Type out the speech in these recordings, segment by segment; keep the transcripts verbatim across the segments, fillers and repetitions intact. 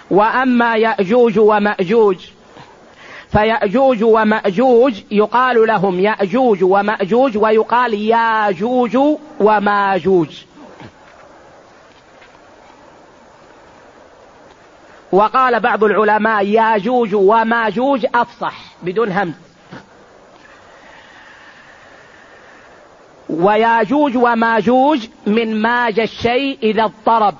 وأما يأجوج ومأجوج فيأجوج ومأجوج يقال لهم يأجوج ومأجوج ويقال ياجوج وماجوج. وقال بعض العلماء ياجوج وماجوج أفصح بدون همز. وياجوج وماجوج من ماج الشيء إذا اضطرب،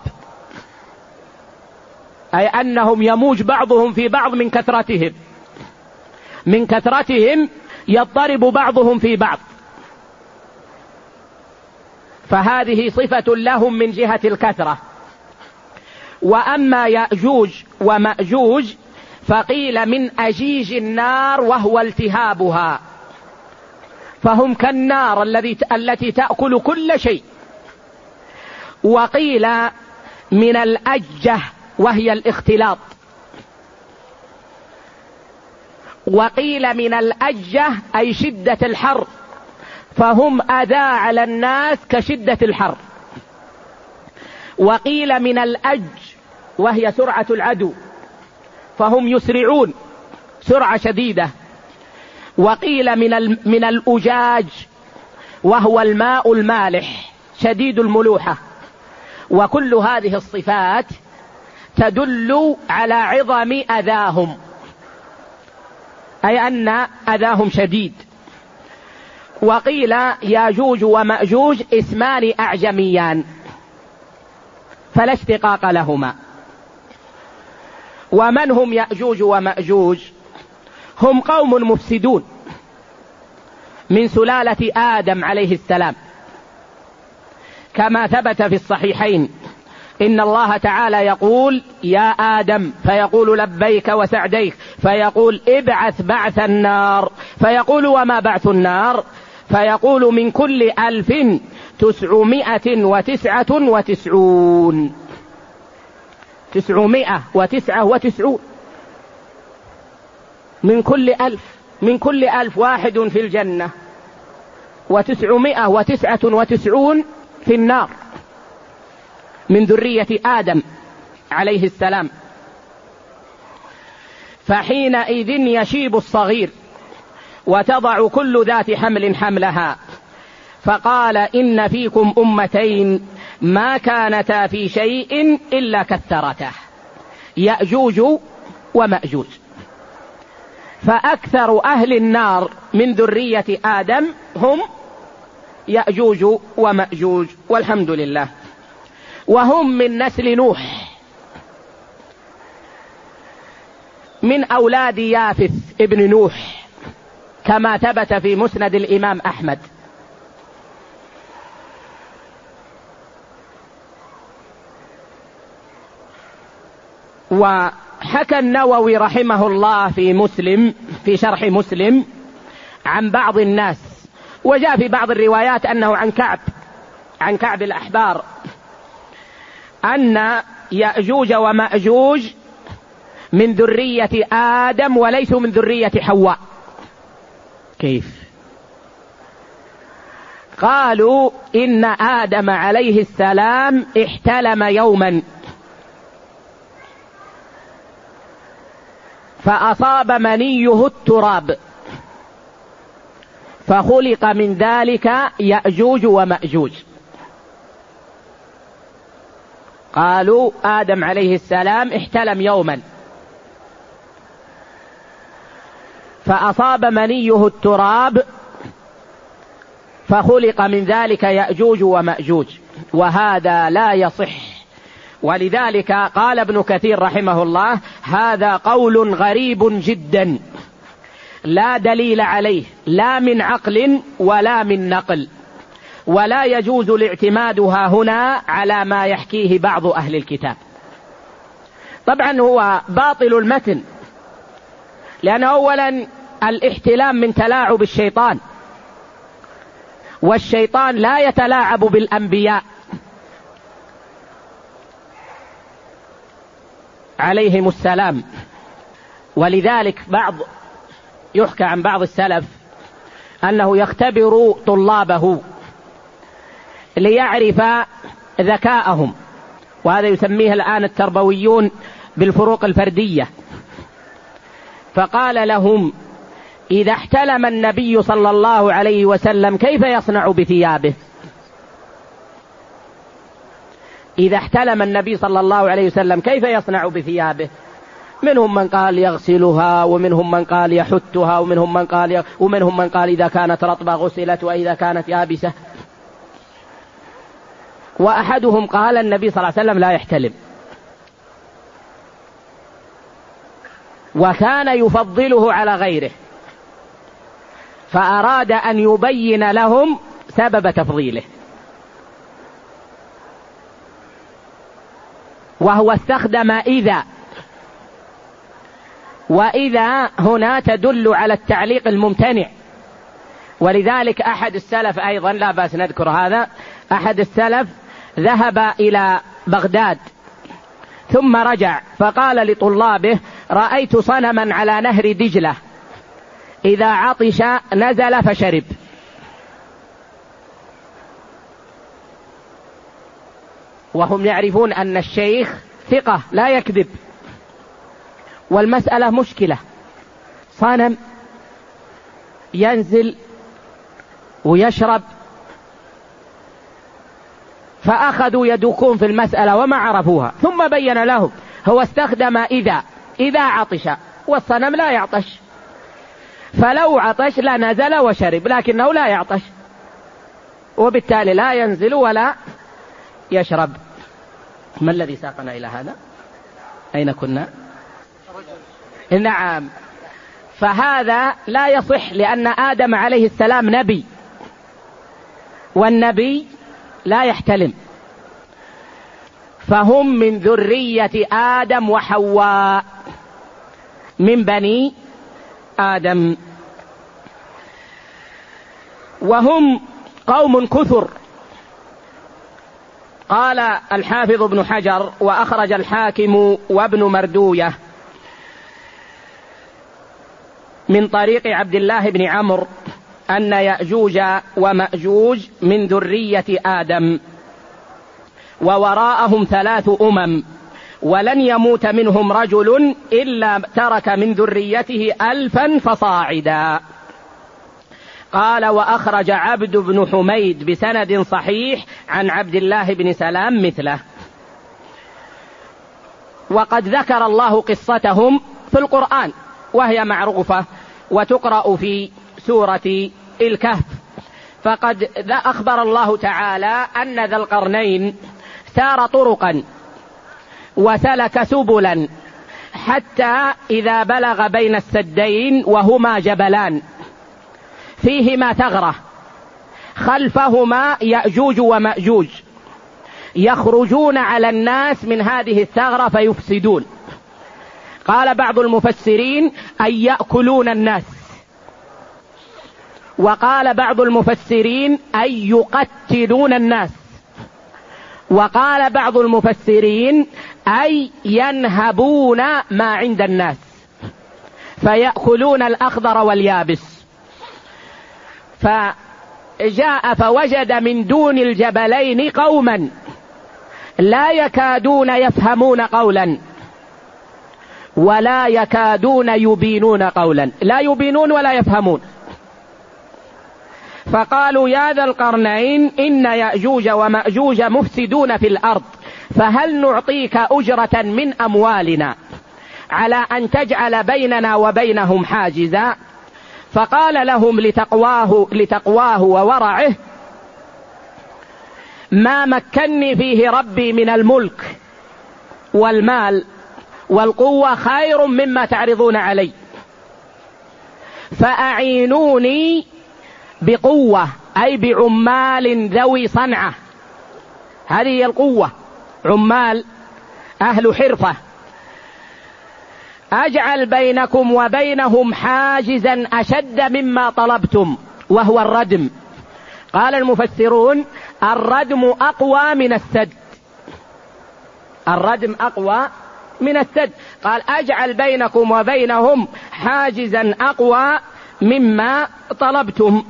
أي أنهم يموج بعضهم في بعض من كثرتهم من كثرتهم يضطرب بعضهم في بعض، فهذه صفة لهم من جهة الكثرة. وأما يأجوج ومأجوج فقيل من أجيج النار وهو التهابها، فهم كالنار التي تأكل كل شيء. وقيل من الأجة وهي الاختلاط، وقيل من الأجة أي شدة الحر، فهم أذى على الناس كشدة الحر. وقيل من الأج وهي سرعة العدو، فهم يسرعون سرعة شديدة. وقيل من من الأجاج وهو الماء المالح شديد الملوحة. وكل هذه الصفات تدل على عظم أذاهم، أي أن أذاهم شديد. وقيل ياجوج ومأجوج اسمان أعجميان فلا اشتقاق لهما. ومن هم يأجوج ومأجوج؟ هم قوم مفسدون من سلالة آدم عليه السلام، كما ثبت في الصحيحين إن الله تعالى يقول يا آدم فيقول لبيك وسعديك، فيقول ابعث بعث النار، فيقول وما بعث النار؟ فيقول من كل ألف تسعمائة وتسعة وتسعون تسعمائة وتسعة وتسعون من كل ألف من كل ألف واحد في الجنة وتسعمائة وتسعة وتسعون في النار من ذرية آدم عليه السلام. فحينئذ يشيب الصغير وتضع كل ذات حمل حملها. فقال إن فيكم أمتين ما كانتا في شيء إلا كثرته، يأجوج ومأجوج. فأكثر أهل النار من ذرية آدم هم يأجوج ومأجوج والحمد لله. وهم من نسل نوح من أولاد يافث ابن نوح كما ثبت في مسند الإمام أحمد. وحكى النووي رحمه الله في مسلم في شرح مسلم عن بعض الناس، وجاء في بعض الروايات أنه عن كعب عن كعب الأحبار أن يأجوج ومأجوج من ذرية آدم وليسوا من ذرية حواء. كيف؟ قالوا إن آدم عليه السلام احتلم يوما فأصاب منيه التراب فخلق من ذلك يأجوج ومأجوج. قالوا آدم عليه السلام احتلم يوما فأصاب منيه التراب فخلق من ذلك يأجوج ومأجوج، وهذا لا يصح. ولذلك قال ابن كثير رحمه الله هذا قول غريب جدا لا دليل عليه لا من عقل ولا من نقل، ولا يجوز الاعتمادها هنا على ما يحكيه بعض أهل الكتاب. طبعا هو باطل المتن، لأن أولا الاحتلام من تلاعب الشيطان، والشيطان لا يتلاعب بالأنبياء عليهم السلام. ولذلك بعض يحكى عن بعض السلف أنه يختبر طلابه ليعرف ذكاءهم، وهذا يسميه الآن التربويون بالفروق الفردية، فقال لهم: إذا احتلم النبي صلى الله عليه وسلم كيف يصنع بثيابه؟ إذا احتلم النبي صلى الله عليه وسلم كيف يصنع بثيابه؟ منهم من قال يغسلها، ومنهم من قال يحتها، ومنهم من قال ي... ومنهم من قال إذا كانت رطبة غسلت وإذا كانت يابسة. وأحدهم قال النبي صلى الله عليه وسلم لا يحتلم، وكان يفضله على غيره، فأراد أن يبين لهم سبب تفضيله، وهو استخدم إذا، وإذا هنا تدل على التعليق الممتنع. ولذلك أحد السلف أيضا، لا بأس نذكر هذا، أحد السلف ذهب إلى بغداد ثم رجع فقال لطلابه: رأيت صنما على نهر دجلة إذا عطش نزل فشرب. وهم يعرفون أن الشيخ ثقة لا يكذب، والمسألة مشكلة، صنم ينزل ويشرب، فأخذوا يدوكون في المسألة وما عرفوها، ثم بين لهم هو استخدم إذا إذا عطش، والصنم لا يعطش، فلو عطش لنزل وشرب، لكنه لا يعطش، وبالتالي لا ينزل ولا يشرب. ما الذي ساقنا إلى هذا؟ أين كنا؟ نعم. فهذا لا يصح، لأن آدم عليه السلام نبي، والنبي لا يحتلم، فهم من ذرية آدم وحواء، من بني آدم، وهم قوم كثر. قال الحافظ ابن حجر: وأخرج الحاكم وابن مردوية من طريق عبد الله بن عمرو أن يأجوج ومأجوج من ذرية آدم، ووراءهم ثلاث أمم، ولن يموت منهم رجل إلا ترك من ذريته ألفا فصاعدا. قال: وأخرج عبد بن حميد بسند صحيح عن عبد الله بن سلام مثله. وقد ذكر الله قصتهم في القرآن، وهي معروفة وتقرأ في سورة الكهف. فقد أخبر الله تعالى أن ذا القرنين سار طرقا وسلك سبلا، حتى إذا بلغ بين السدين وهما جبلان فيهما ثغرة خلفهما يأجوج ومأجوج يخرجون على الناس من هذه الثغرة فيفسدون. قال بعض المفسرين: أي يأكلون الناس، وقال بعض المفسرين: أي يقتلون الناس، وقال بعض المفسرين: أي ينهبون ما عند الناس فيأكلون الأخضر واليابس. فجاء فوجد من دون الجبلين قوما لا يكادون يفهمون قولا ولا يكادون يبينون قولا، لا يبينون ولا يفهمون. فقالوا: يا ذا القرنين، إن يأجوج ومأجوج مفسدون في الأرض، فهل نعطيك أجرة من أموالنا على أن تجعل بيننا وبينهم حاجزا؟ فقال لهم لتقواه, لتقواه وورعه: ما مكني فيه ربي من الملك والمال والقوة خير مما تعرضون علي، فأعينوني بقوة، أي بعمال ذوي صنعة، هذه هي القوة، عمال أهل حرفة، أجعل بينكم وبينهم حاجزا أشد مما طلبتم، وهو الردم. قال المفسرون: الردم أقوى من السد، الردم أقوى من السد. قال: أجعل بينكم وبينهم حاجزا أقوى مما طلبتم.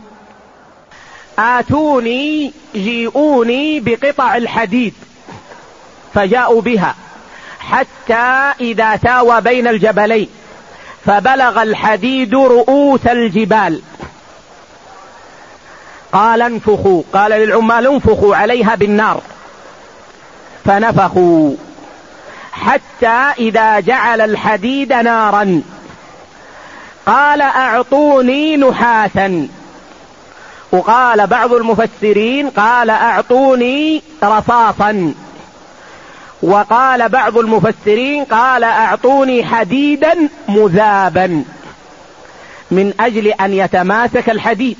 آتوني جيئوني بقطع الحديد، فجاءوا بها حتى إذا ساوى بين الجبلين فبلغ الحديد رؤوس الجبال قال انفخوا، قال للعمال انفخوا عليها بالنار، فنفخوا حتى إذا جعل الحديد نارا قال أعطوني نحاسا، وقال بعض المفسرين قال أعطوني رصاصا، وقال بعض المفسرين قال أعطوني حديدا مذابا من أجل أن يتماسك الحديد،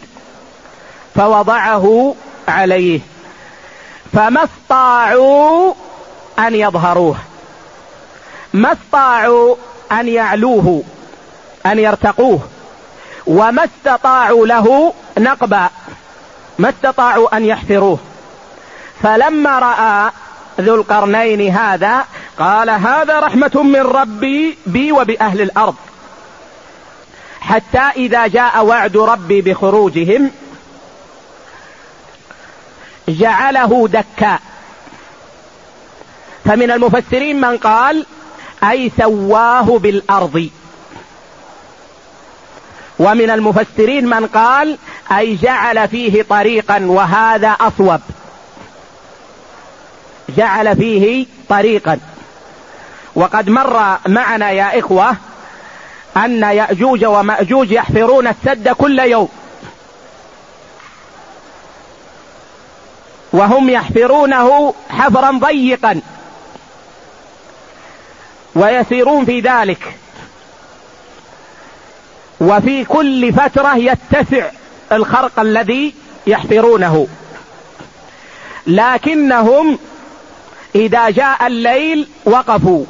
فوضعه عليه، فما استطاعوا أن يظهروه، ما استطاعوا أن يعلوه أن يرتقوه، وما استطاعوا له نقبا، ما استطاعوا أن يحفروه. فلما رأى ذو القرنين هذا قال هذا رحمة من ربي بي وبأهل الأرض، حتى إذا جاء وعد ربي بخروجهم جعله دكا. فمن المفسرين من قال أي سواه بالأرض، ومن المفسرين من قال أي جعل فيه طريقا، وهذا أصوب، جعل فيه طريقا. وقد مر معنا يا إخوة أن يأجوج ومأجوج يحفرون السد كل يوم، وهم يحفرونه حفرا ضيقا ويسيرون في ذلك، وفي كل فترة يتسع الخرق الذي يحفرونه، لكنهم إذا جاء الليل وقفوا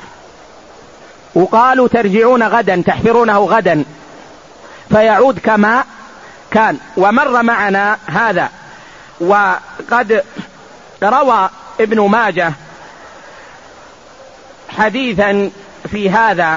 وقالوا ترجعون غدا تحفرونه غدا، فيعود كما كان. ومر معنا هذا. وقد روى ابن ماجه حديثا في هذا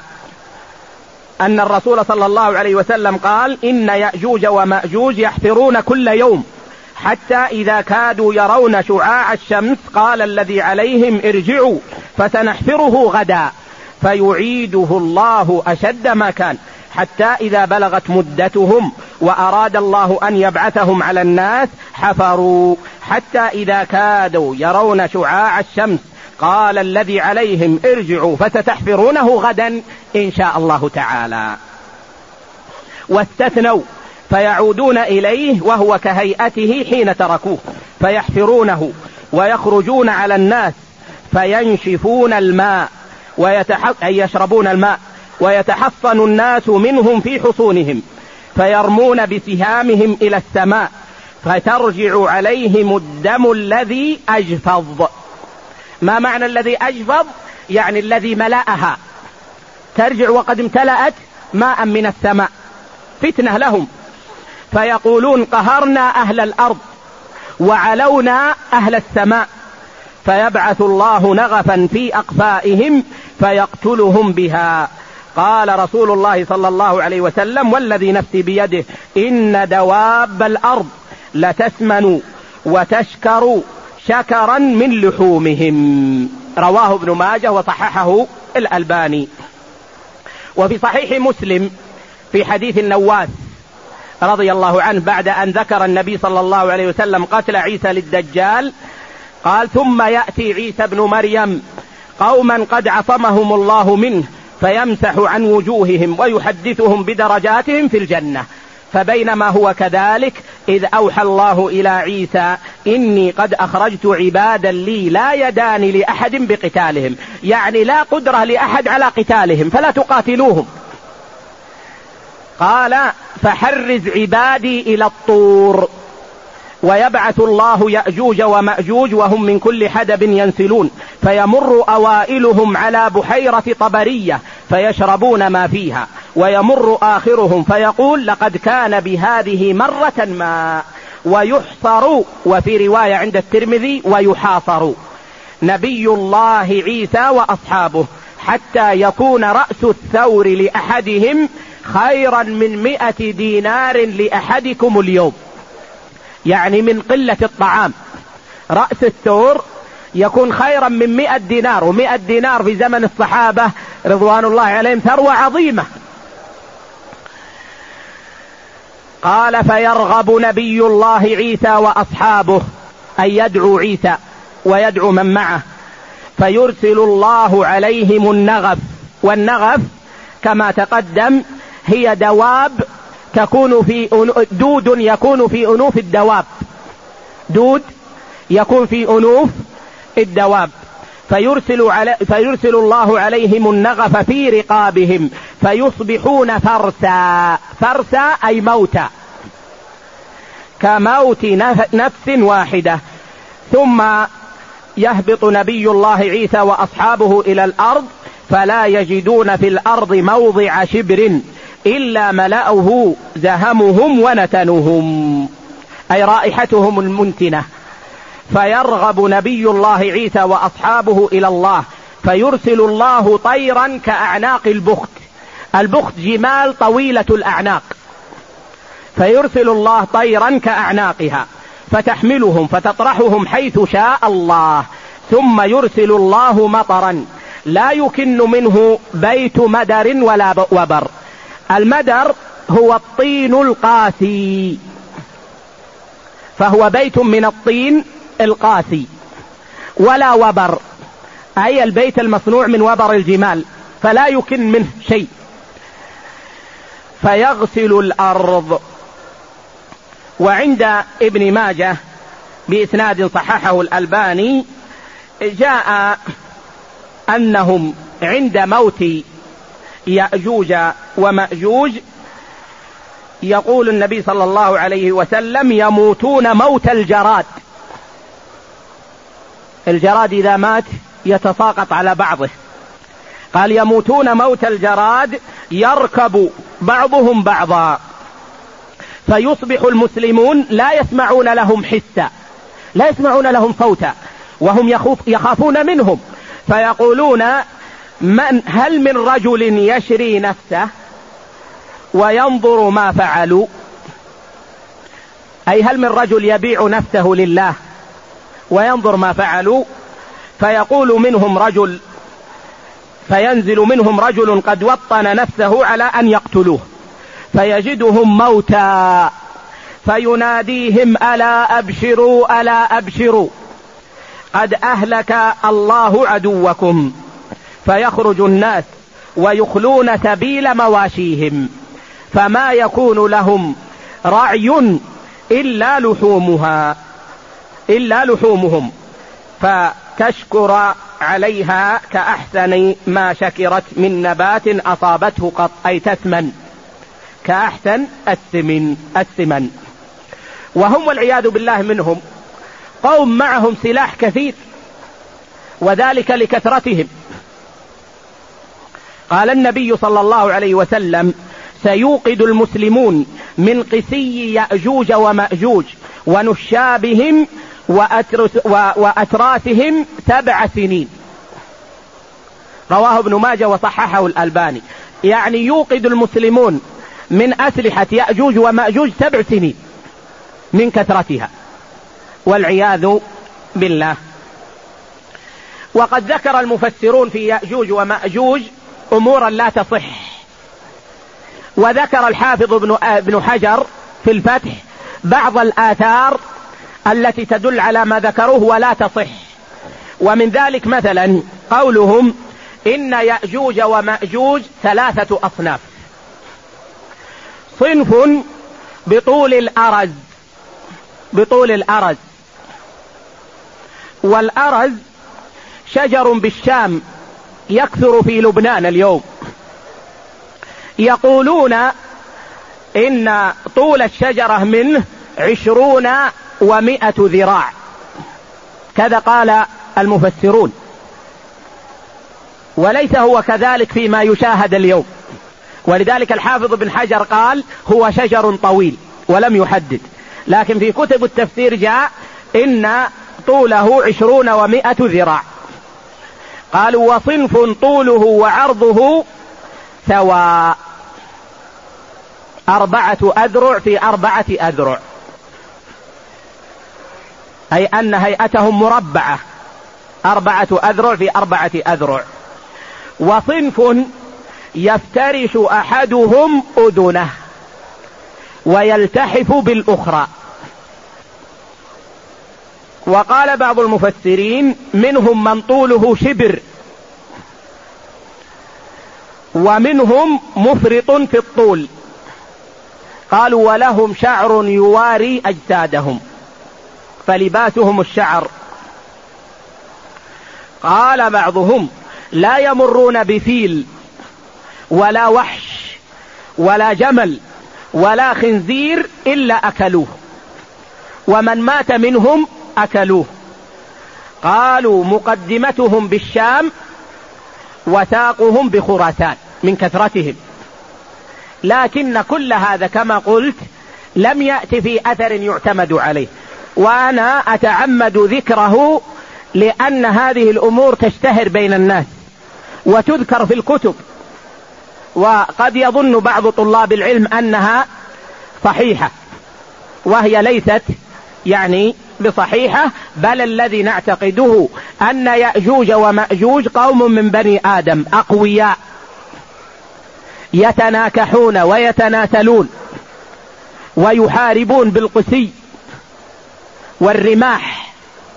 أن الرسول صلى الله عليه وسلم قال إن يأجوج ومأجوج يحفرون كل يوم حتى إذا كادوا يرون شعاع الشمس قال الذي عليهم ارجعوا فسنحفره غدا، فيعيده الله أشد ما كان، حتى إذا بلغت مدتهم وأراد الله أن يبعثهم على الناس حفروا حتى إذا كادوا يرون شعاع الشمس قال الذي عليهم ارجعوا فستحفرونه غدا إن شاء الله تعالى. واستثنوا فيعودون إليه وهو كهيئته حين تركوه، فيحفرونه ويخرجون على الناس فينشفون الماء ويتح... أي يشربون الماء، ويتحصن الناس منهم في حصونهم، فيرمون بسهامهم إلى السماء فترجع عليهم الدم الذي أجفظ. ما معنى الذي أجفظ؟ يعني الذي ملأها، ترجع وقد امتلأت ماء من السماء، فتنة لهم، فيقولون قهرنا أهل الأرض وعلونا أهل السماء، فيبعث الله نغفا في أقفائهم فيقتلهم بها. قال رسول الله صلى الله عليه وسلم والذي نفسي بيده إن دواب الأرض لتسمن وتشكر شكرا من لحومهم. رواه ابن ماجه وصححه الألباني. وفي صحيح مسلم في حديث النواس رضي الله عنه بعد أن ذكر النبي صلى الله عليه وسلم قتل عيسى للدجال قال ثم يأتي عيسى ابن مريم قوما قد عصمهم الله منه فيمسح عن وجوههم ويحدثهم بدرجاتهم في الجنة. فبينما هو كذلك إذ أوحى الله إلى عيسى إني قد أخرجت عبادا لي لا يدان لأحد بقتالهم، يعني لا قدرة لأحد على قتالهم فلا تقاتلوهم. قال فحرز عبادي إلى الطور، ويبعث الله يأجوج ومأجوج وهم من كل حدب ينسلون، فيمر أوائلهم على بحيرة طبرية فيشربون ما فيها، ويمر آخرهم فيقول لقد كان بهذه مرة ما، ويحصر، وفي رواية عند الترمذي ويحاصر نبي الله عيسى وأصحابه حتى يكون رأس الثور لأحدهم خيرا من مئة دينار لأحدكم اليوم، يعني من قلة الطعام. رأس الثور يكون خيرا من مئة دينار، ومئة دينار في زمن الصحابة رضوان الله عليهم ثروة عظيمة. قال فيرغب نبي الله عيسى وأصحابه أن يدعو عيسى ويدعو من معه، فيرسل الله عليهم النغف. والنغف كما تقدم هي دواب تكون في دود يكون في أنوف الدواب، دود يكون في أنوف الدواب. فيرسل, علي فيرسل الله عليهم النغف في رقابهم فيصبحون فرسا. فرسا أي موتا، كموت نفس واحدة. ثم يهبط نبي الله عيسى وأصحابه إلى الأرض فلا يجدون في الأرض موضع شبر إلا ملأه زهمهم ونتنهم، أي رائحتهم المنتنة. فيرغب نبي الله عيسى وأصحابه إلى الله فيرسل الله طيرا كأعناق البخت. البخت جمال طويلة الأعناق، فيرسل الله طيرا كأعناقها فتحملهم فتطرحهم حيث شاء الله. ثم يرسل الله مطرا لا يكن منه بيت مدر ولا وبر. المدر هو الطين القاسي، فهو بيت من الطين القاسي، ولا وبر أي البيت المصنوع من وبر الجمال، فلا يكن منه شيء. فيغسل الأرض. وعند ابن ماجه بإسناد صححه الألباني جاء أنهم عند موت يأجوج ومأجوج يقول النبي صلى الله عليه وسلم يموتون موت الجراد. الجراد إذا مات يتساقط على بعضه، قال يموتون موت الجراد يركب بعضهم بعضا، فيصبح المسلمون لا يسمعون لهم حسا، لا يسمعون صوتا صوتا، وهم يخافون منهم، فيقولون من هل من رجل يشري نفسه وينظر ما فعلوا، أي هل من رجل يبيع نفسه لله وينظر ما فعلوا. فيقول منهم رجل، فينزل منهم رجل قد وطن نفسه على أن يقتلوه، فيجدهم موتى فيناديهم ألا أبشروا ألا أبشروا قد أهلك الله عدوكم. فيخرج الناس ويخلون سبيل مواشيهم، فما يكون لهم رعي إلا لحومها إلا لحومهم، فتشكر عليها كأحسن ما شكرت من نبات أصابته قط، أي تثمن كأحسن السمن السمن. وهم والعياذ بالله منهم قوم معهم سلاح كثير، وذلك لكثرتهم. قال النبي صلى الله عليه وسلم سيوقد المسلمون من قسي يأجوج ومأجوج ونشابهم وأتراسهم سبع سنين. رواه ابن ماجه وصححه الألباني. يعني يوقد المسلمون من أسلحة يأجوج ومأجوج سبع سنين من كثرتها، والعياذ بالله. وقد ذكر المفسرون في يأجوج ومأجوج أمورا لا تصح، وذكر الحافظ ابن حجر في الفتح بعض الآثار التي تدل على ما ذكروه ولا تصح. ومن ذلك مثلا قولهم إن يأجوج ومأجوج ثلاثة أصناف: صنف بطول الأرز، بطول الأرز، والأرز شجر بالشام يكثر في لبنان اليوم، يقولون إن طول الشجرة منه عشرون ومائة ذراع، كذا قال المفسرون، وليس هو كذلك فيما يشاهد اليوم. ولذلك الحافظ بن حجر قال هو شجر طويل ولم يحدد، لكن في كتب التفسير جاء إن طوله عشرون ومائة ذراع. قالوا وصنف طوله وعرضه سواء، أربعة أذرع في أربعة أذرع، أي أن هيئتهم مربعة أربعة أذرع في أربعة أذرع. وصنف يفترش أحدهم أذنه ويلتحف بالأخرى. وقال بعض المفسرين منهم من طوله شبر، ومنهم مفرط في الطول، قالوا ولهم شعر يواري أجسادهم فلباسهم الشعر. قال بعضهم لا يمرون بفيل ولا وحش ولا جمل ولا خنزير إلا أكلوه، ومن مات منهم أكلوه. قالوا مقدمتهم بالشام وساقهم بخراسان من كثرتهم. لكن كل هذا كما قلت لم يأتي في أثر يعتمد عليه، وأنا أتعمد ذكره لأن هذه الأمور تشتهر بين الناس وتذكر في الكتب، وقد يظن بعض طلاب العلم أنها صحيحة وهي ليست يعني بصحيحة، بل الذي نعتقده أن يأجوج ومأجوج قوم من بني آدم أقوياء يتناكحون ويتناسلون ويحاربون بالقسي والرماح،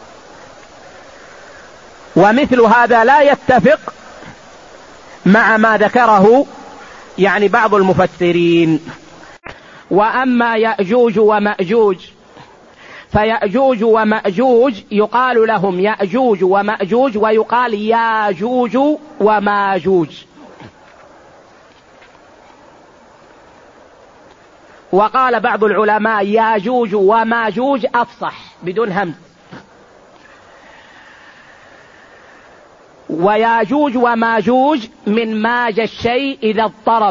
ومثل هذا لا يتفق مع ما ذكره يعني بعض المفسرين. وأما يأجوج ومأجوج فيأجوج ومأجوج يقال لهم يأجوج ومأجوج ويقال ياجوج وماجوج. وقال بعض العلماء ياجوج وماجوج أفصح بدون همز. وياجوج وماجوج من ماج الشيء إذا اضطرب،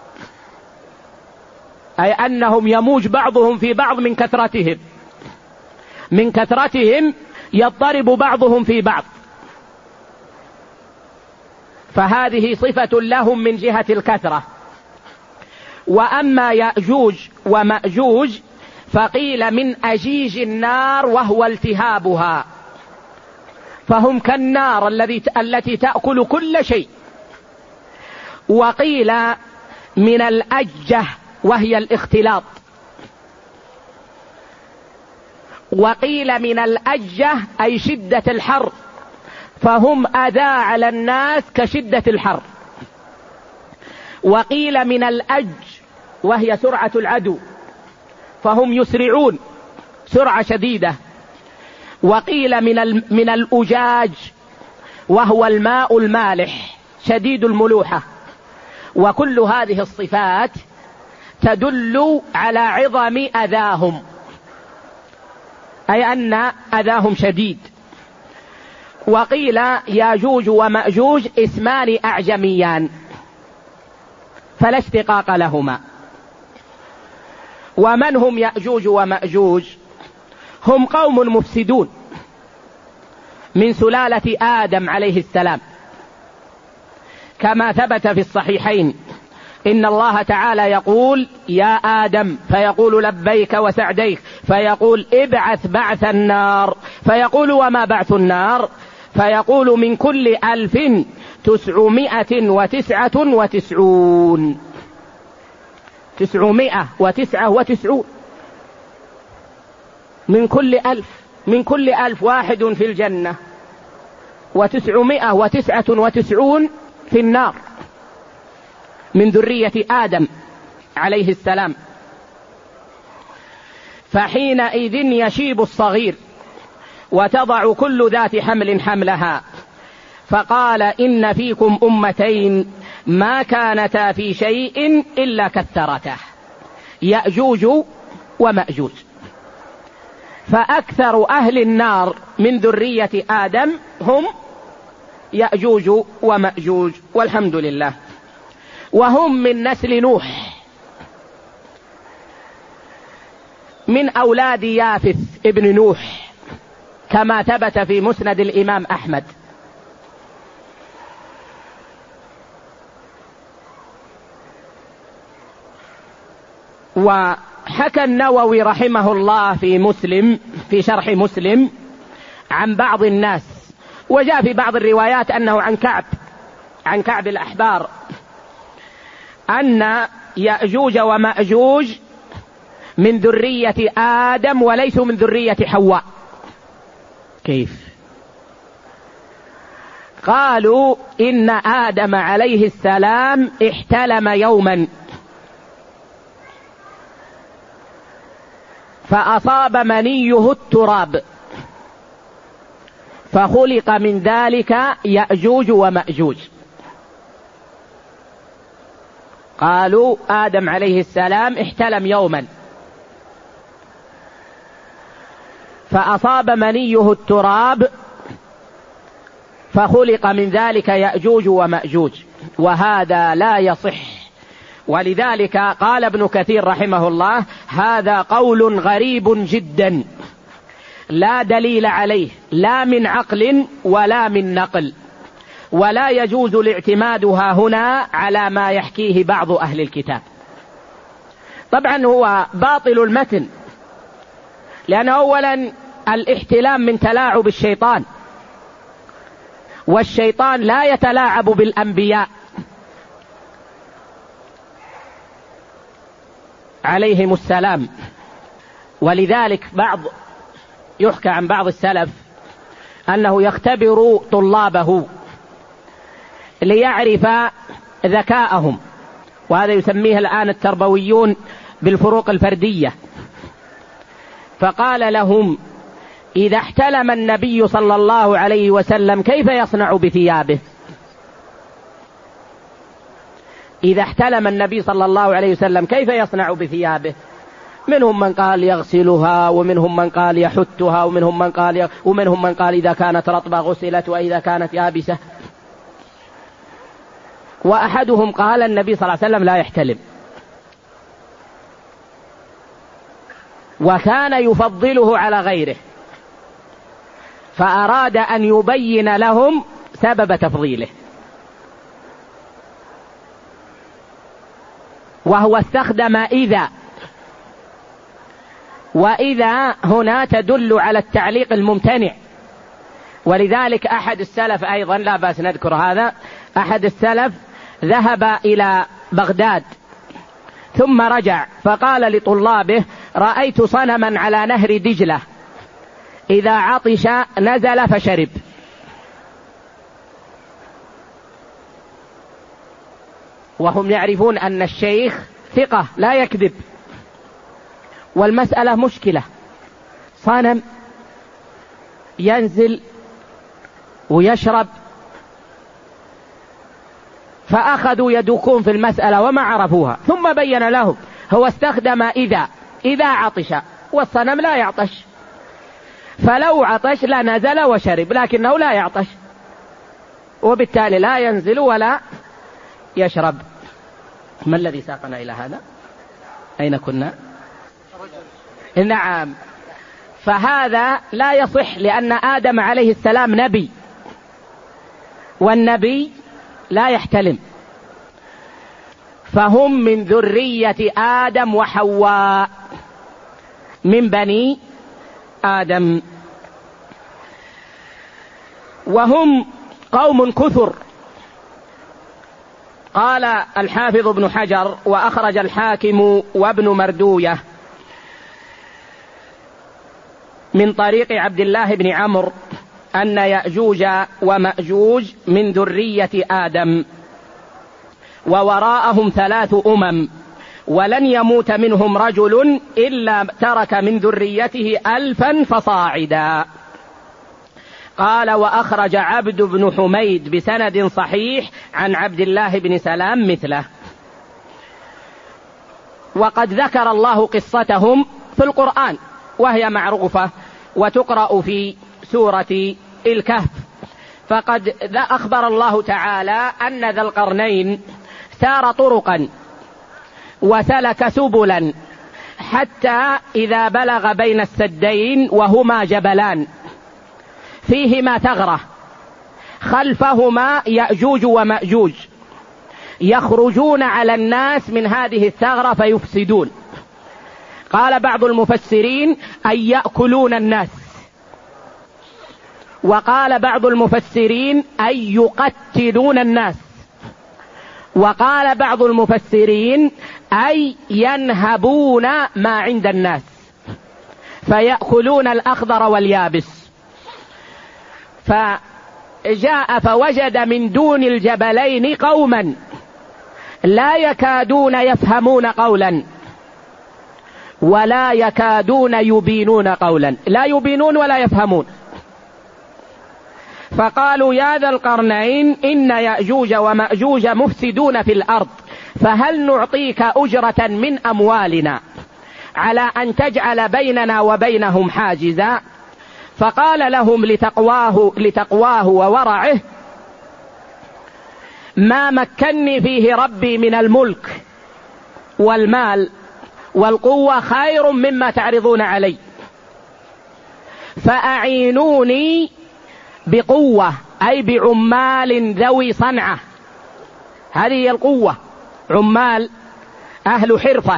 أي أنهم يموج بعضهم في بعض من كثرتهم من كثرتهم يضطرب بعضهم في بعض، فهذه صفة لهم من جهة الكثرة. وأما يأجوج ومأجوج فقيل من أجيج النار وهو التهابها، فهم كالنار الذي التي تأكل كل شيء. وقيل من الأجة وهي الاختلاط، وقيل من الأجة أي شدة الحر، فهم أذى على الناس كشدة الحر. وقيل من الأج وهي سرعة العدو، فهم يسرعون سرعة شديدة. وقيل من من الأجاج وهو الماء المالح شديد الملوحة. وكل هذه الصفات تدل على عظم أذاهم، أي أن أذاهم شديد. وقيل ياجوج ومأجوج اسمان أعجميان فلا اشتقاق لهما. ومن هم يأجوج ومأجوج؟ هم قوم مفسدون من سلالة آدم عليه السلام، كما ثبت في الصحيحين إن الله تعالى يقول يا آدم فيقول لبيك وسعديك، فيقول ابعث بعث النار، فيقول وما بعث النار؟ فيقول من كل ألف تسعمائة وتسعة وتسعون تسعمائة وتسعة وتسعون من كل ألف من كل ألف واحد في الجنة وتسعمائة وتسعة وتسعون في النار من ذرية آدم عليه السلام. فحينئذ يشيب الصغير وتضع كل ذات حمل حملها. فقال إن فيكم أمتين ما كانتا في شيء إلا كثرته، يأجوج ومأجوج. فأكثر أهل النار من ذرية آدم هم يأجوج ومأجوج والحمد لله. وهم من نسل نوح من أولاد يافث ابن نوح كما ثبت في مسند الإمام أحمد. وحكى النووي رحمه الله في مسلم في شرح مسلم عن بعض الناس وجاء في بعض الروايات أنه عن كعب عن كعب الأحبار أن يأجوج ومأجوج من ذرية آدم وليسوا من ذرية حواء. كيف؟ قالوا إن آدم عليه السلام احتلم يوما فأصاب منيه التراب فخلق من ذلك يأجوج ومأجوج. قالوا آدم عليه السلام احتلم يوما فأصاب منيه التراب فخلق من ذلك يأجوج ومأجوج، وهذا لا يصح. ولذلك قال ابن كثير رحمه الله: هذا قول غريب جدا لا دليل عليه لا من عقل ولا من نقل، ولا يجوز الاعتمادها هنا على ما يحكيه بعض أهل الكتاب. طبعا هو باطل المتن، لأن أولا الاحتلام من تلاعب الشيطان، والشيطان لا يتلاعب بالأنبياء عليهم السلام. ولذلك بعض يحكى عن بعض السلف أنه يختبر طلابه ليعرف ذكاءهم، وهذا يسميه الآن التربويون بالفروق الفردية. فقال لهم: إذا احتلم النبي صلى الله عليه وسلم كيف يصنع بثيابه؟ إذا احتلم النبي صلى الله عليه وسلم كيف يصنع بثيابه؟ منهم من قال يغسلها، ومنهم من قال يحتها، ومنهم من قال ي... ومنهم من قال إذا كانت رطبة غسلت وإذا كانت يابسة. وأحدهم قال النبي صلى الله عليه وسلم لا يحتلم، وكان يفضله على غيره، فأراد أن يبين لهم سبب تفضيله، وهو استخدم إذا، وإذا هنا تدل على التعليق الممتنع. ولذلك أحد السلف أيضا، لا بأس نذكر هذا، أحد السلف ذهب إلى بغداد ثم رجع فقال لطلابه: رأيت صنما على نهر دجلة إذا عطش نزل فشرب. وهم يعرفون أن الشيخ ثقة لا يكذب، والمسألة مشكلة، صنم ينزل ويشرب، فأخذوا يدوكون في المسألة وما عرفوها. ثم بين لهم هو استخدم إذا إذا عطش، والصنم لا يعطش، فلو عطش لنزل وشرب، لكنه لا يعطش، وبالتالي لا ينزل ولا يشرب. ما الذي ساقنا إلى هذا؟ أين كنا؟ نعم. فهذا لا يصح، لأن آدم عليه السلام نبي، والنبي لا يحتلم، فهم من ذرية آدم وحواء من بني آدم، وهم قوم كثر. قال الحافظ ابن حجر: وأخرج الحاكم وابن مردوية من طريق عبد الله بن عمرو أن يأجوج ومأجوج من ذرية آدم، ووراءهم ثلاث أمم، ولن يموت منهم رجل إلا ترك من ذريته ألفا فصاعدا. قال: وأخرج عبد بن حميد بسند صحيح عن عبد الله بن سلام مثله. وقد ذكر الله قصتهم في القرآن، وهي معروفة وتقرأ في سورة الكهف. فقد أخبر الله تعالى أن ذا القرنين سار طرقا وسلك سبلا حتى إذا بلغ بين السدين وهما جبلان فيهما ثغرة خلفهما يأجوج ومأجوج يخرجون على الناس من هذه الثغرة فيفسدون. قال بعض المفسرين: أن يأكلون الناس. وقال بعض المفسرين أي يقتلون الناس، وقال بعض المفسرين أي ينهبون ما عند الناس فيأكلون الأخضر واليابس. فجاء فوجد من دون الجبلين قوما لا يكادون يفهمون قولا ولا يكادون يبينون قولا، لا يبينون ولا يفهمون. فقالوا يا ذا القرنين إن يأجوج ومأجوج مفسدون في الأرض، فهل نعطيك أجرة من أموالنا على أن تجعل بيننا وبينهم حاجزا؟ فقال لهم لتقواه, لتقواه وورعه ما مكني فيه ربي من الملك والمال والقوة خير مما تعرضون علي، فأعينوني بقوة أي بعمال ذوي صنعة، هذه هي القوة، عمال أهل حرفة،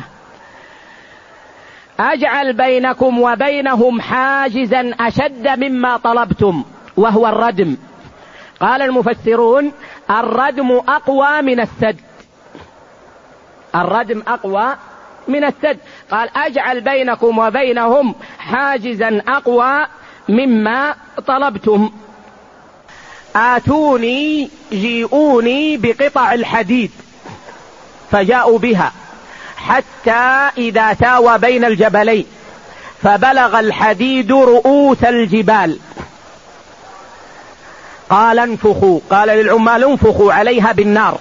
أجعل بينكم وبينهم حاجزا أشد مما طلبتم وهو الردم. قال المفسرون الردم أقوى من السد، الردم أقوى من السد. قال أجعل بينكم وبينهم حاجزا أقوى مما طلبتم. آتوني جيئوني بقطع الحديد، فجاءوا بها حتى إذا ساوى بين الجبلين فبلغ الحديد رؤوس الجبال قال انفخوا، قال للعمال انفخوا عليها بالنار،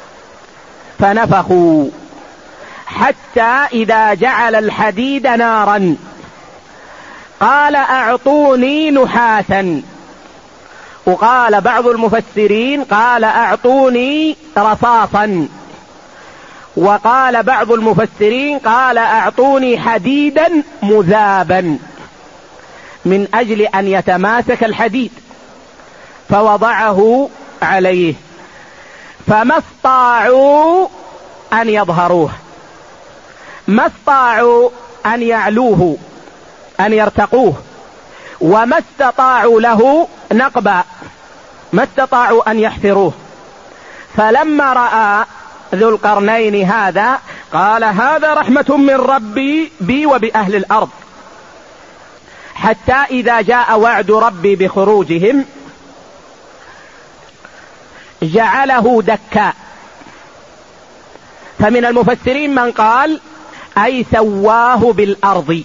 فنفخوا حتى إذا جعل الحديد نارا قال أعطوني نحاسا، وقال بعض المفسرين قال أعطوني رصاصا، وقال بعض المفسرين قال أعطوني حديدا مذابا من أجل أن يتماسك الحديد، فوضعه عليه فما استطاعوا أن يظهروه، ما استطاعوا أن يعلوه أن يرتقوه، وما استطاعوا له نقبا، ما استطاعوا أن يحفروه. فلما رأى ذو القرنين هذا قال هذا رحمة من ربي بي وبأهل الأرض، حتى إذا جاء وعد ربي بخروجهم جعله دكا. فمن المفسرين من قال أي سواه بالأرض،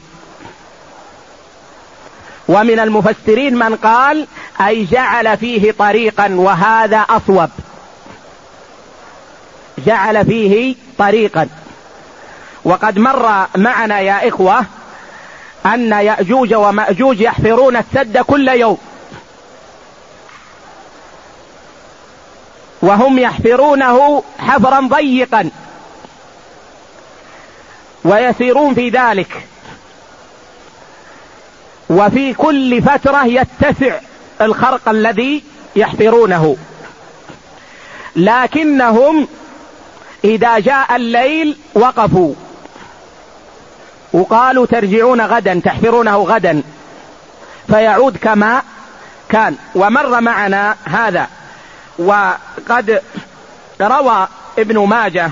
ومن المفسرين من قال أي جعل فيه طريقا، وهذا أصوب، جعل فيه طريقا. وقد مر معنا يا إخوة أن يأجوج ومأجوج يحفرون السد كل يوم، وهم يحفرونه حفرا ضيقا ويسيرون في ذلك، وفي كل فترة يتسع الخرق الذي يحفرونه، لكنهم إذا جاء الليل وقفوا وقالوا ترجعون غدا تحفرونه غدا، فيعود كما كان. ومر معنا هذا. وقد روى ابن ماجه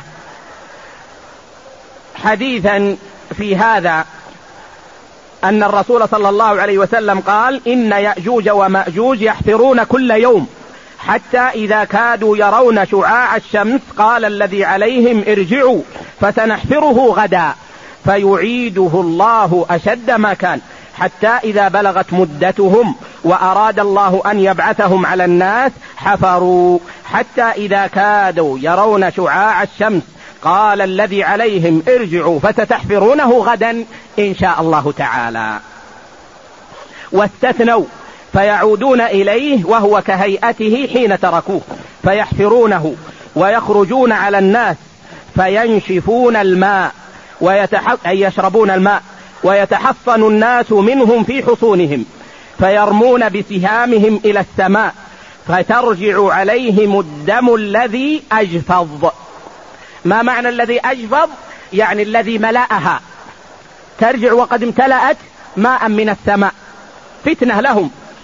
حديثا في هذا أن الرسول صلى الله عليه وسلم قال إن يأجوج ومأجوج يحفرون كل يوم حتى إذا كادوا يرون شعاع الشمس قال الذي عليهم ارجعوا فسنحفره غدا، فيعيده الله أشد ما كان، حتى إذا بلغت مدتهم وأراد الله أن يبعثهم على الناس حفروا حتى إذا كادوا يرون شعاع الشمس قال الذي عليهم ارجعوا فستحفرونه غدا إن شاء الله تعالى. واستثنوا فيعودون إليه وهو كهيئته حين تركوه، فيحفرونه ويخرجون على الناس فينشفون الماء ويتحق... أي يشربون الماء، ويتحصن الناس منهم في حصونهم، فيرمون بسهامهم إلى السماء فترجع عليهم الدم الذي أجفظ. ما معنى الذي أجفظ؟ يعني الذي ملأها، ترجع وقد امتلأت ماء من السماء، فتنة لهم.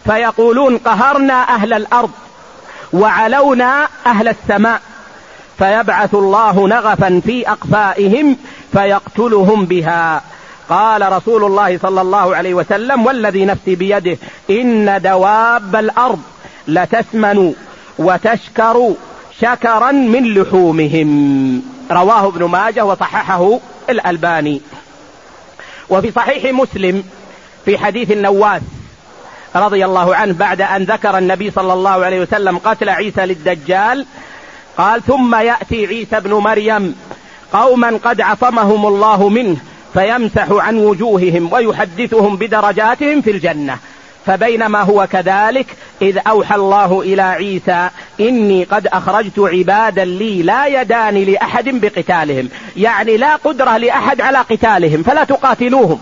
فيقولون قهرنا أهل الأرض وعلونا أهل السماء، فيبعث الله نغفا في أقفائهم فيقتلهم بها. قال رسول الله صلى الله عليه وسلم: والذي نفسي بيده إن دواب الأرض لتسمن وتشكر شكرا من لحومهم. رواه ابن ماجه وصححه الألباني. وفي صحيح مسلم في حديث النواس رضي الله عنه بعد أن ذكر النبي صلى الله عليه وسلم قتل عيسى للدجال قال: ثم يأتي عيسى ابن مريم قوما قد عصمهم الله منه فيمسح عن وجوههم ويحدثهم بدرجاتهم في الجنة. فبينما هو كذلك إذ أوحى الله إلى عيسى: إني قد أخرجت عبادا لي لا يدان لأحد بقتالهم، يعني لا قدرة لأحد على قتالهم فلا تقاتلوهم.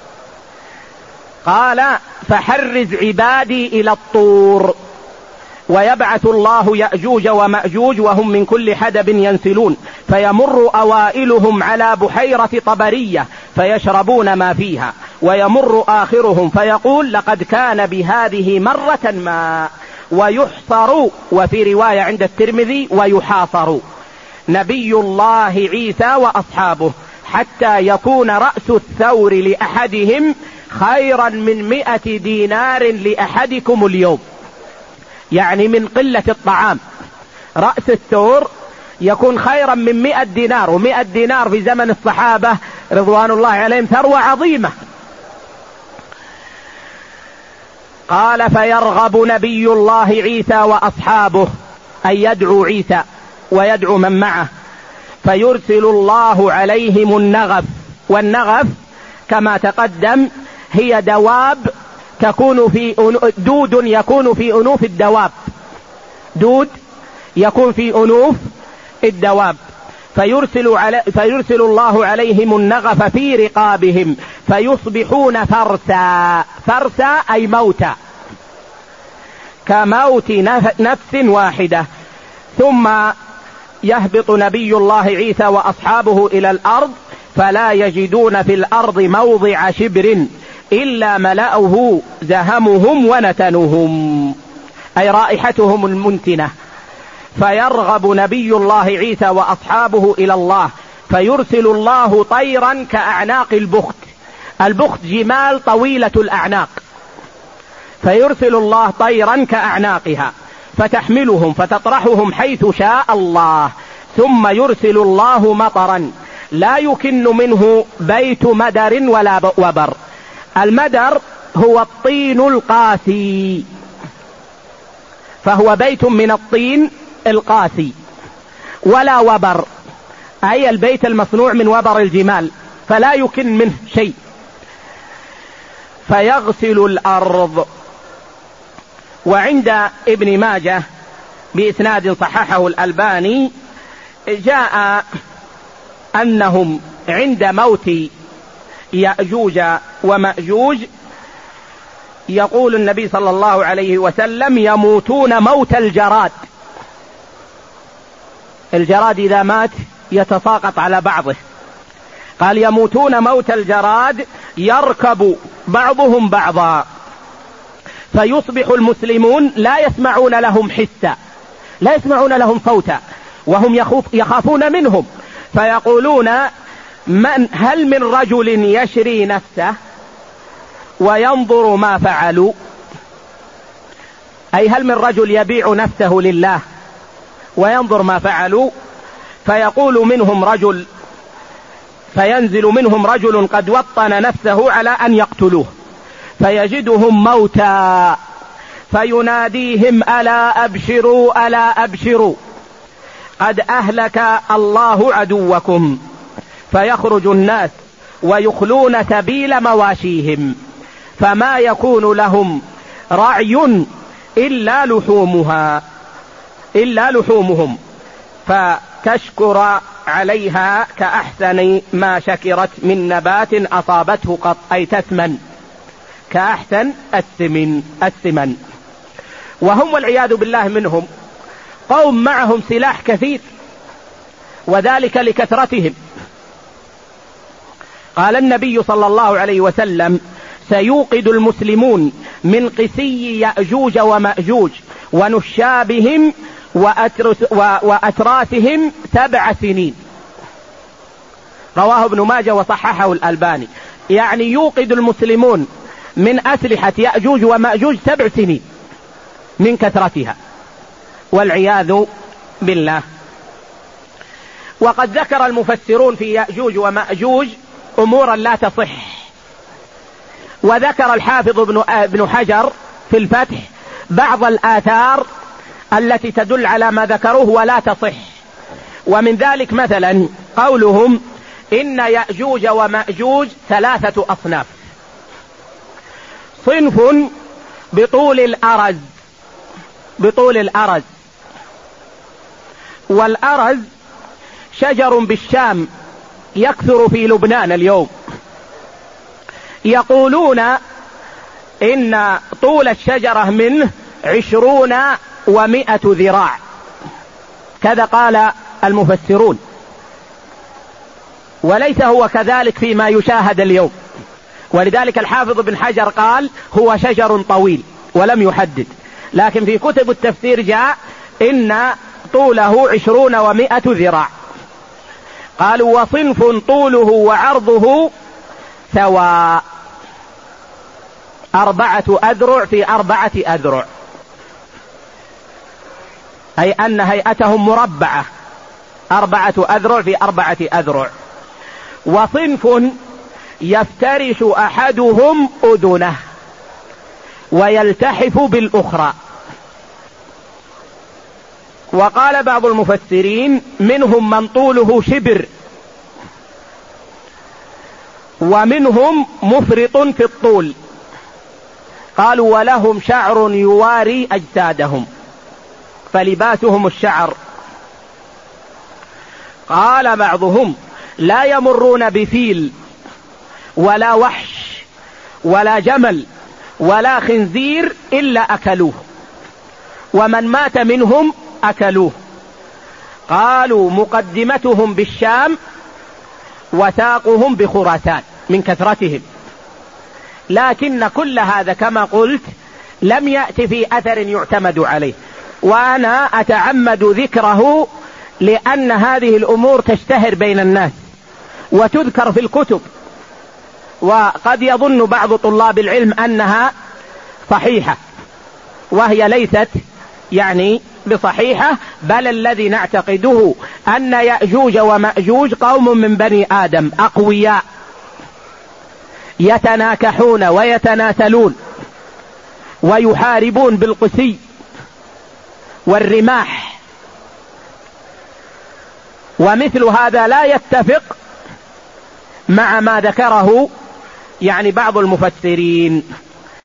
قال: فحرز عبادي إلى الطور. ويبعث الله يأجوج ومأجوج وهم من كل حدب ينسلون، فيمر أوائلهم على بحيرة طبرية فيشربون ما فيها، ويمر آخرهم فيقول: لقد كان بهذه مرة ما، ويحصر، وفي رواية عند الترمذي ويحاصر نبي الله عيسى وأصحابه حتى يكون رأس الثور لأحدهم خيرا من مئة دينار لأحدكم اليوم، يعني من قلة الطعام رأس الثور يكون خيرا من مئة دينار، ومئة دينار في زمن الصحابة رضوان الله عليهم ثروة عظيمة. قال: فيرغب نبي الله عيسى وأصحابه أن يدعو عيسى ويدعو من معه، فيرسل الله عليهم النغف. والنغف كما تقدم هي دواب تكون في دود يكون في أنوف الدواب، دود يكون في أنوف الدواب، فيرسل, علي فيرسل الله عليهم النغف في رقابهم فيصبحون فرسا. فرسا أي موتا، كموت نفس واحدة. ثم يهبط نبي الله عيسى وأصحابه إلى الأرض فلا يجدون في الأرض موضع شبر إلا ملأه زهمهم ونتنهم، أي رائحتهم المنتنة. فيرغب نبي الله عيسى وأصحابه إلى الله فيرسل الله طيرا كأعناق البخت. البخت جمال طويلة الأعناق، فيرسل الله طيرا كأعناقها فتحملهم فتطرحهم حيث شاء الله. ثم يرسل الله مطرا لا يكن منه بيت مدر ولا وبر. المدر هو الطين القاسي، فهو بيت من الطين القاسي، ولا وبر أي البيت المصنوع من وبر الجمال، فلا يكن منه شيء. فيغسل الأرض. وعند ابن ماجه بإسناد صححه الألباني جاء أنهم عند موت يأجوج ومأجوج يقول النبي صلى الله عليه وسلم: يموتون موت الجراد. الجراد إذا مات يتساقط على بعضه، قال: يموتون موت الجراد يركب بعضهم بعضا، فيصبح المسلمون لا يسمعون لهم حسا، لا يسمعون لهم صوتا، وهم يخافون منهم، فيقولون: من هل من رجل يشري نفسه وينظر ما فعلوا؟ أي هل من رجل يبيع نفسه لله وينظر ما فعلوا؟ فيقول منهم رجل، فينزل منهم رجل قد وطن نفسه على أن يقتلوه، فيجدهم موتى فيناديهم: ألا أبشروا ألا أبشروا قد أهلك الله عدوكم. فيخرج الناس ويخلون سبيل مواشيهم، فما يكون لهم رعي إلا لحومها إلا لحومهم، فتشكر عليها كأحسن ما شكرت من نبات أصابته قط، أي تثمن كأحسن الثمن الثمن. وهم والعياذ بالله منهم قوم معهم سلاح كثير، وذلك لكثرتهم. قال النبي صلى الله عليه وسلم: سيوقد المسلمون من قسي يأجوج ومأجوج ونشابهم وأتراثهم سبع سنين. رواه ابن ماجه وصححه الألباني. يعني يوقد المسلمون من أسلحة يأجوج ومأجوج سبع سنين من كثرتها والعياذ بالله. وقد ذكر المفسرون في يأجوج ومأجوج أمورا لا تصح، وذكر الحافظ ابن حجر في الفتح بعض الآثار التي تدل على ما ذكروه ولا تصح. ومن ذلك مثلا قولهم إن يأجوج ومأجوج ثلاثة أصناف: صنف بطول الأرز، بطول الأرز، والأرز شجر بالشام يكثر في لبنان اليوم، يقولون إن طول الشجرة منه عشرون ومائة ذراع، كذا قال المفسرون، وليس هو كذلك فيما يشاهد اليوم. ولذلك الحافظ بن حجر قال هو شجر طويل ولم يحدد، لكن في كتب التفسير جاء إن طوله عشرون ومائة ذراع. قالوا وصنف طوله وعرضه سواء، أربعة أذرع في أربعة أذرع، أي أن هيئتهم مربعة، أربعة أذرع في أربعة أذرع. وصنف يفترش أحدهم أذنه ويلتحف بالأخرى. وقال بعض المفسرين منهم من طوله شبر، ومنهم مفرط في الطول، قالوا ولهم شعر يواري أجسادهم فلباسهم الشعر. قال بعضهم لا يمرون بفيل ولا وحش ولا جمل ولا خنزير إلا أكلوه، ومن مات منهم أكلوه. قالوا مقدمتهم بالشام وساقهم بخراسان من كثرتهم. لكن كل هذا كما قلت لم يأتي في أثر يعتمد عليه، وأنا أتعمد ذكره لأن هذه الأمور تشتهر بين الناس وتذكر في الكتب، وقد يظن بعض طلاب العلم أنها صحيحة وهي ليست يعني بصحيحة، بل الذي نعتقده أن يأجوج ومأجوج قوم من بني آدم أقوياء يتناكحون ويتناسلون ويحاربون بالقسي والرماح، ومثل هذا لا يتفق مع ما ذكره يعني بعض المفسرين.